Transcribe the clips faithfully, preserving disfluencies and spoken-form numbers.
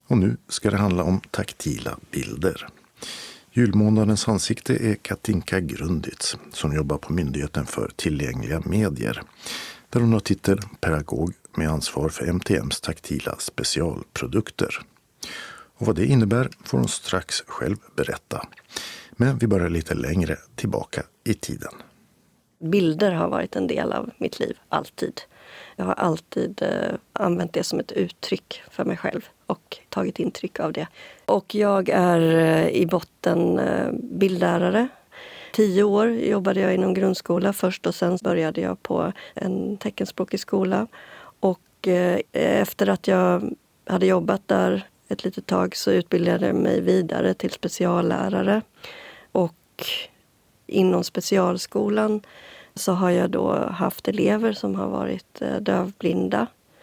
Och nu ska det handla om taktila bilder. Julmånadens ansikte är Katinka Grunditz som jobbar på Myndigheten för tillgängliga medier. Där hon har titeln pedagog med ansvar för M T M:s taktila specialprodukter. Och vad det innebär får hon strax själv berätta. Men vi börjar lite längre tillbaka i tiden. Bilder har varit en del av mitt liv, alltid. Jag har alltid eh, använt det som ett uttryck för mig själv och tagit intryck av det. Och jag är eh, i botten eh, bildlärare. Tio år jobbade jag inom grundskola först och sen började jag på en teckenspråkig skola. Och eh, efter att jag hade jobbat där ett litet tag så utbildade jag mig vidare till speciallärare. Och inom specialskolan så har jag då haft elever som har varit dövblinda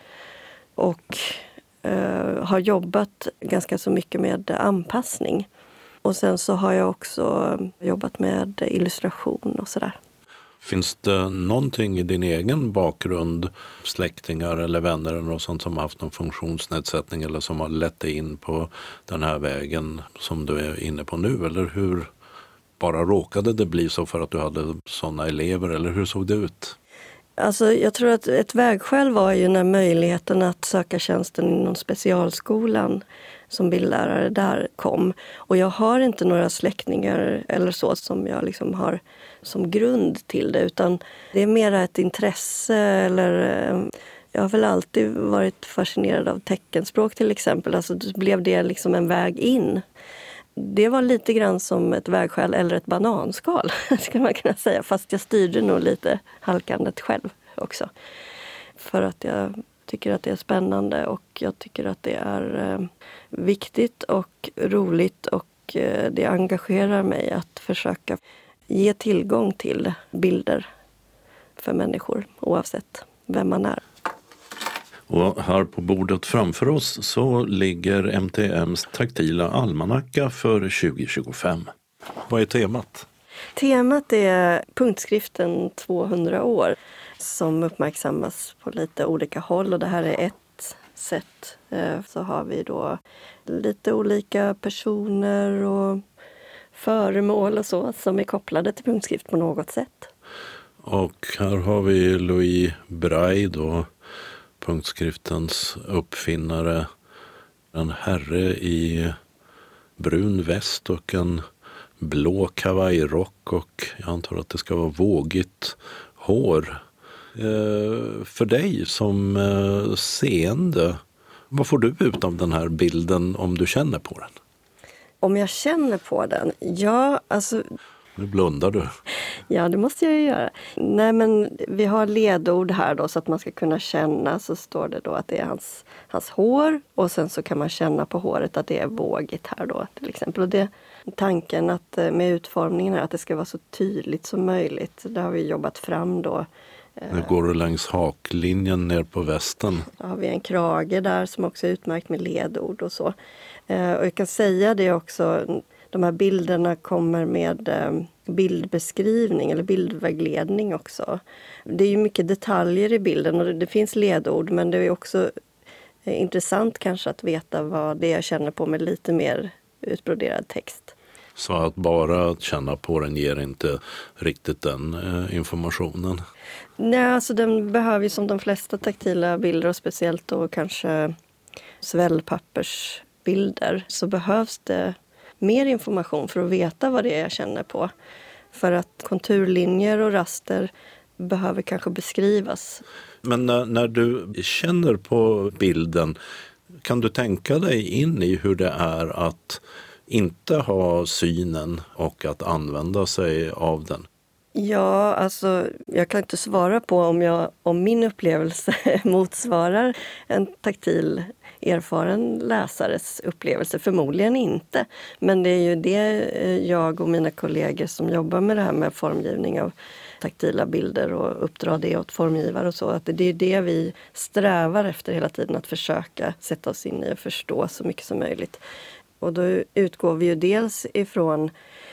och eh, har jobbat ganska så mycket med anpassning. Och sen så har jag också jobbat med illustration och sådär. Finns det någonting i din egen bakgrund, släktingar eller vänner eller något sånt som har haft någon funktionsnedsättning eller som har lett dig in på den här vägen som du är inne på nu? Eller hur bara råkade det bli så för att du hade sådana elever eller hur såg det ut? Alltså jag tror att ett vägskäl var ju när möjligheten att söka tjänsten inom specialskolan som bildlärare där kom. Och jag har inte några släktingar eller så som jag liksom har som grund till det. Utan det är mera ett intresse eller jag har väl alltid varit fascinerad av teckenspråk till exempel. Alltså då blev det liksom en väg in. Det var lite grann som ett vägskäl eller ett bananskal, ska man kunna säga. Fast jag styrde nog lite halkandet själv också. För att jag tycker att det är spännande och jag tycker att det är eh, viktigt och roligt. Och eh, det engagerar mig att försöka ge tillgång till bilder för människor oavsett vem man är. Och här på bordet framför oss så ligger M T M:s taktila almanacka för tjugo tjugofem. Vad är temat? Temat är punktskriften tvåhundra år som uppmärksammas på lite olika håll. Och det här är ett sätt. Så har vi då lite olika personer och föremål och så som är kopplade till punktskrift på något sätt. Och här har vi Louis Braille då. Punktskriftens uppfinnare, en herre i brun väst och en blå kavajrock och jag antar att det ska vara vågigt hår. Eh, för dig som eh, seende, vad får du ut av den här bilden om du känner på den? Om jag känner på den? Ja, alltså... Nu blundar du. Ja, det måste jag ju göra. Nej, men vi har ledord här då så att man ska kunna känna. Så står det då att det är hans, hans hår. Och sen så kan man känna på håret att det är vågigt här då till exempel. Och det tanken att med utformningen här att det ska vara så tydligt som möjligt. Det har vi jobbat fram då. Nu går du längs haklinjen ner på västen. Då har vi en krage där som också är utmärkt med ledord och så. Och jag kan säga det också... De här bilderna kommer med bildbeskrivning eller bildvägledning också. Det är ju mycket detaljer i bilden och det finns ledord men det är också intressant kanske att veta vad det är jag känner på med lite mer utbroderad text. Så att bara att känna på den ger inte riktigt den eh, informationen? Nej, alltså den behöver ju som de flesta taktila bilder och speciellt då kanske svällpappersbilder så behövs det mer information för att veta vad det är jag känner på. För att konturlinjer och raster behöver kanske beskrivas. Men när, när du känner på bilden, kan du tänka dig in i hur det är att inte ha synen och att använda sig av den? Ja, alltså jag kan inte svara på om, jag, om min upplevelse motsvarar en taktil erfaren läsares upplevelse. Förmodligen inte. Men det är ju det jag och mina kollegor som jobbar med det här med formgivning av taktila bilder och uppdra det åt formgivare och så. Att det är det vi strävar efter hela tiden att försöka sätta oss in i och förstå så mycket som möjligt. Och då utgår vi ju dels ifrån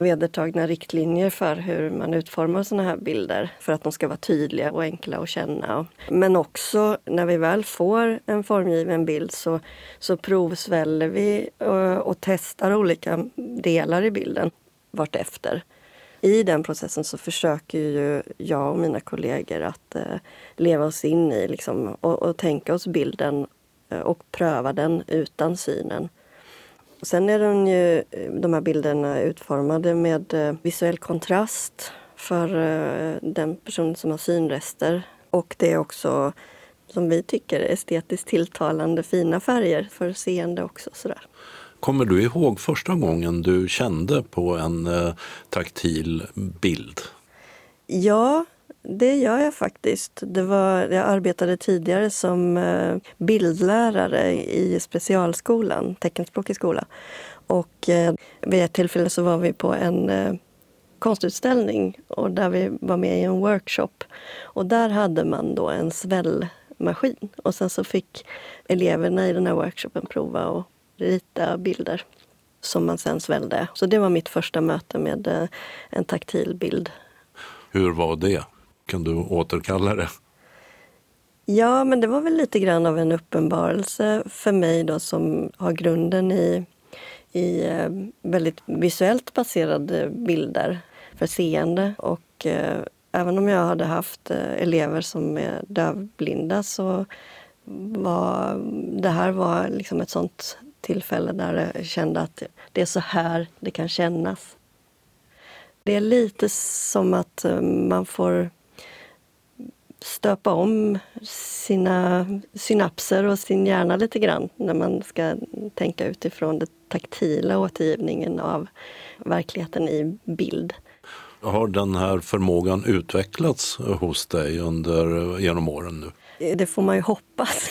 vedertagna riktlinjer för hur man utformar såna här bilder för att de ska vara tydliga och enkla att känna. Men också när vi väl får en formgiven bild så, så provsväller vi och, och testar olika delar i bilden vartefter. I den processen så försöker ju jag och mina kollegor att eh, leva oss in i liksom, och, och tänka oss bilden eh, och pröva den utan synen. Sen är de, ju, de här bilderna utformade med eh, visuell kontrast för eh, den person som har synrester. Och det är också, som vi tycker, estetiskt tilltalande fina färger för seende också. Sådär. Kommer du ihåg första gången du kände på en eh, taktil bild? Ja, det gör jag faktiskt. Det var, jag arbetade tidigare som eh, bildlärare i specialskolan, teckenspråkig skola. Och eh, vid ett tillfälle så var vi på en eh, konstutställning och där vi var med i en workshop. Och där hade man då en svällmaskin. Och sen så fick eleverna i den här workshopen prova och rita bilder som man sen svällde. Så det var mitt första möte med eh, en taktil bild. Hur var det? Kan du återkalla det? Ja, men det var väl lite grann av en uppenbarelse för mig då som har grunden i, i eh, väldigt visuellt baserade bilder för seende. Och eh, även om jag hade haft eh, elever som är dövblinda så var det här var liksom ett sånt tillfälle där jag kände att det är så här det kan kännas. Det är lite som att man får stöpa om sina synapser och sin hjärna lite grann när man ska tänka utifrån den taktila återgivningen av verkligheten i bild. Har den här förmågan utvecklats hos dig under, genom åren nu? Det får man ju hoppas.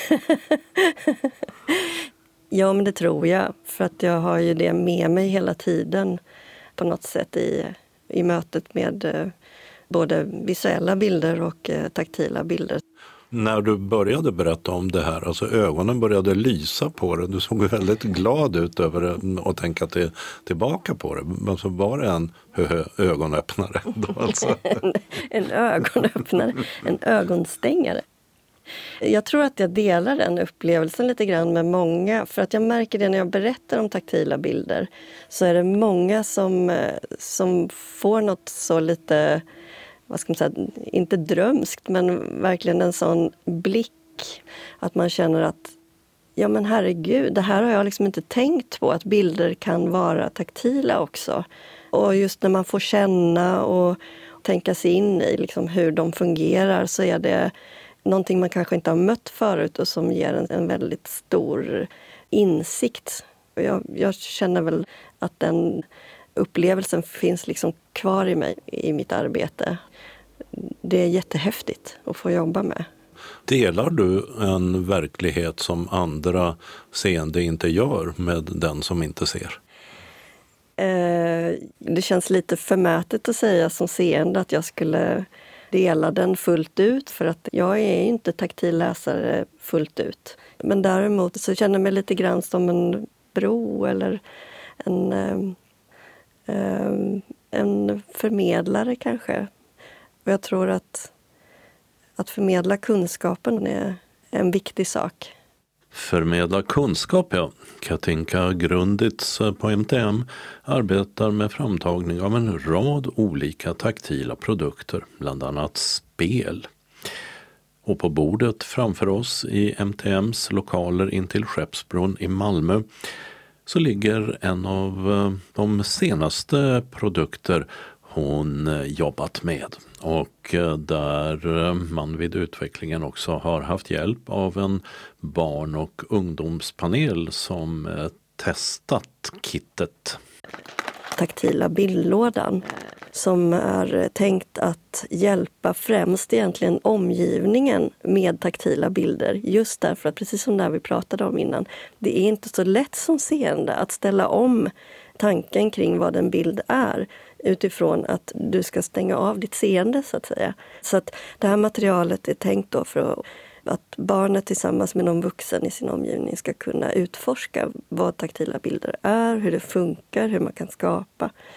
Ja, men det tror jag. För att jag har ju det med mig hela tiden på något sätt i, i mötet med eh, både visuella bilder och eh, taktila bilder. När du började berätta om det här, alltså ögonen började lysa på det. Du såg väldigt glad ut över det och tänka till, tillbaka på det. Alltså var det en hö, ögonöppnare då alltså? en, en ögonöppnare, en ögonstängare. Jag tror att jag delar den upplevelsen lite grann med många. För att jag märker det när jag berättar om taktila bilder. Så är det många som, som får något så lite, vad ska man säga, inte drömskt. Men verkligen en sån blick. Att man känner att, ja men herregud, det här har jag liksom inte tänkt på. Att bilder kan vara taktila också. Och just när man får känna och tänka sig in i liksom hur de fungerar så är det någonting man kanske inte har mött förut och som ger en, en väldigt stor insikt. Jag, jag känner väl att den upplevelsen finns liksom kvar i mig i mitt arbete. Det är jättehäftigt att få jobba med. Delar du en verklighet som andra seende inte gör med den som inte ser? Eh, det känns lite förmätet att säga som seende att jag skulle dela den fullt ut, för att jag är inte taktil läsare fullt ut. Men däremot så känner jag mig lite grann som en bro eller en, eh, en förmedlare kanske. Och jag tror att, att förmedla kunskapen är en viktig sak. Förmedla kunskap, ja. Katinka Grunditz på M T M arbetar med framtagning av en rad olika taktila produkter, bland annat spel. Och på bordet framför oss i M T M:s lokaler intill Skeppsbron i Malmö så ligger en av de senaste produkter hon jobbat med, och där man vid utvecklingen också har haft hjälp av en barn- och ungdomspanel som testat kittet. Taktila bildlådan som är tänkt att hjälpa främst egentligen omgivningen med taktila bilder. Just därför att, precis som det vi pratade om innan, det är inte så lätt som seende att ställa om tanken kring vad en bild är utifrån att du ska stänga av ditt seende så att säga. Så att det här materialet är tänkt då för att, att barnet tillsammans med någon vuxen i sin omgivning ska kunna utforska vad taktila bilder är, hur det funkar, hur man kan skapa.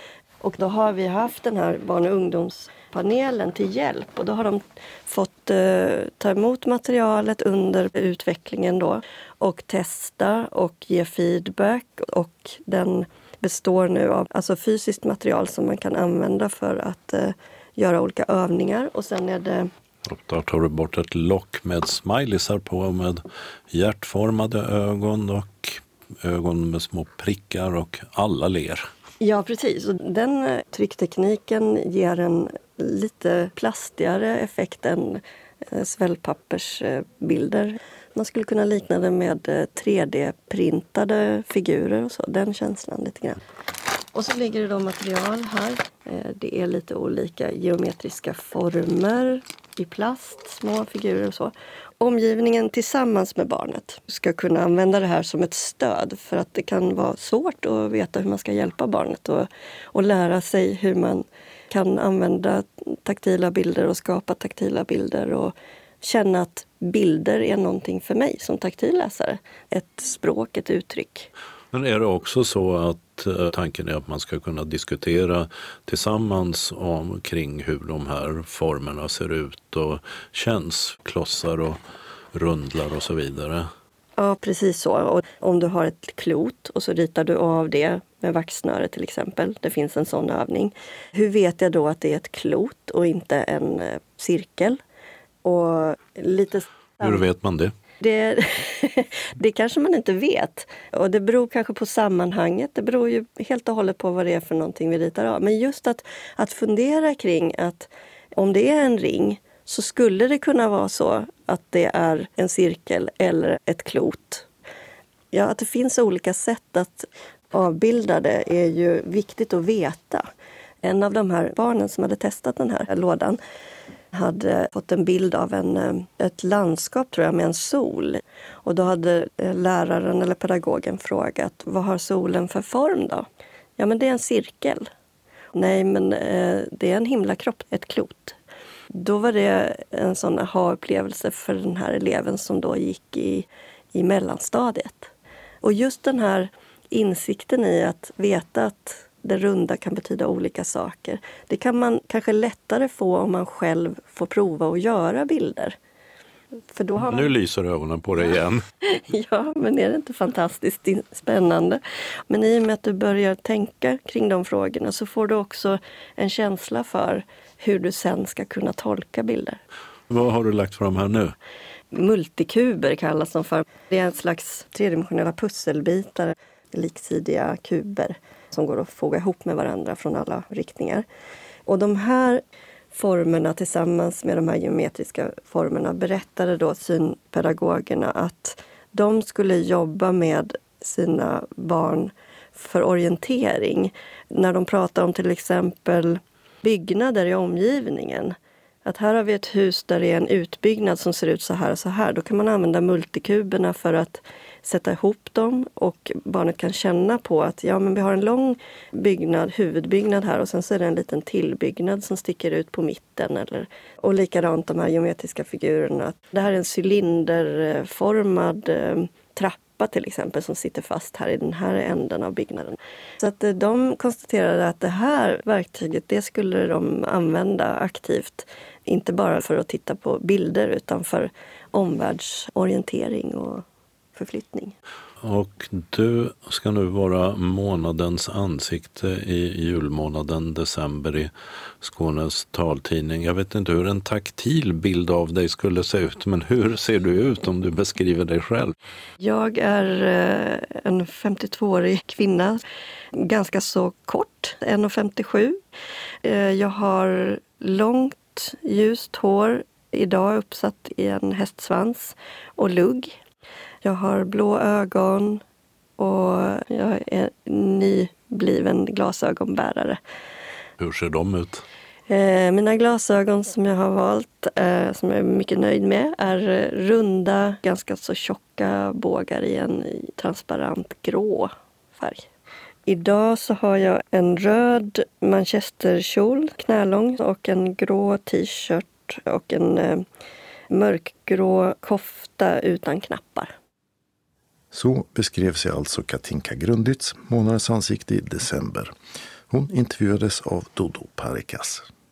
Och då har vi haft den här barn- och ungdomspanelen till hjälp. Och då har de fått eh, ta emot materialet under utvecklingen då. Och testa och ge feedback. Och den består nu av alltså fysiskt material som man kan använda för att eh, göra olika övningar. Och sen är det... Och där tar du bort ett lock med smileysar på med hjärtformade ögon och ögon med små prickar och alla ler. Ja, precis. Och den eh, trycktekniken ger en lite plastigare effekt än eh, svällpappersbilder. Man skulle kunna likna det med eh, tre D-printade figurer och så. Den känslan lite grann. Och så ligger det då material här. Eh, det är lite olika geometriska former i plast, små figurer och så. Omgivningen tillsammans med barnet ska kunna använda det här som ett stöd, för att det kan vara svårt att veta hur man ska hjälpa barnet och, och lära sig hur man kan använda taktila bilder och skapa taktila bilder och känna att bilder är någonting för mig som taktilläsare. Ett språk, ett uttryck. Men är det också så att eh, tanken är att man ska kunna diskutera tillsammans om, kring hur de här formerna ser ut och känns, klossar och rundlar och så vidare? Ja, precis så. Och om du har ett klot och så ritar du av det med vaxsnöre till exempel. Det finns en sån övning. Hur vet jag då att det är ett klot och inte en eh, cirkel? Och lite... Hur vet man det? Det, det kanske man inte vet. Och det beror kanske på sammanhanget. Det beror ju helt och hållet på vad det är för någonting vi ritar av. Men just att, att fundera kring att om det är en ring så skulle det kunna vara så att det är en cirkel eller ett klot. Ja, att det finns olika sätt att avbilda det är ju viktigt att veta. En av de här barnen som hade testat den här lådan hade fått en bild av en, ett landskap tror jag med en sol. Och då hade läraren eller pedagogen frågat, vad har solen för form då? Ja, men det är en cirkel. Nej, men eh, det är en himlakropp, ett klot. Då var det en sån aha-upplevelse för den här eleven som då gick i, i mellanstadiet. Och just den här insikten i att veta att det runda kan betyda olika saker. Det kan man kanske lättare få om man själv får prova att göra bilder. För då har man... Nu lyser ögonen på dig igen. Ja, men är det inte fantastiskt spännande? Men i och med att du börjar tänka kring de frågorna så får du också en känsla för hur du sen ska kunna tolka bilder. Vad har du lagt fram här nu? Multikuber kallas de för. Det är en slags tredimensionella pusselbitar, liksidiga kuber som går att foga ihop med varandra från alla riktningar. Och de här formerna tillsammans med de här geometriska formerna berättade då synpedagogerna att de skulle jobba med sina barn för orientering. När de pratar om till exempel byggnader i omgivningen. Att här har vi ett hus där det är en utbyggnad som ser ut så här och så här. Då kan man använda multikuberna för att sätta ihop dem och barnet kan känna på att ja, men vi har en lång byggnad, huvudbyggnad här och sen så är det en liten tillbyggnad som sticker ut på mitten. Eller, och likadant de här geometriska figurerna. Det här är en cylinderformad eh, trappa till exempel som sitter fast här i den här änden av byggnaden. Så att eh, de konstaterade att det här verktyget, det skulle de använda aktivt. Inte bara för att titta på bilder utan för omvärldsorientering och förflyttning. Och du ska nu vara månadens ansikte i julmånaden december i Skånes taltidning. Jag vet inte hur en taktil bild av dig skulle se ut, men hur ser du ut om du beskriver dig själv? Jag är en femtiotvåårig kvinna, ganska så kort, en komma femtiosju. Jag har långt ljust hår, idag uppsatt i en hästsvans och lugg. Jag har blå ögon och jag är nybliven glasögonbärare. Hur ser de ut? Eh, mina glasögon som jag har valt, eh, som jag är mycket nöjd med, är runda, ganska så tjocka bågar i en transparent grå färg. Idag så har jag en röd manchesterkjol, knälång, och en grå t-shirt och en eh, mörkgrå kofta utan knappar. Så beskrev sig alltså Katinka Grunditz, månadens ansikte i december. Hon intervjuades av Dodo Parikas.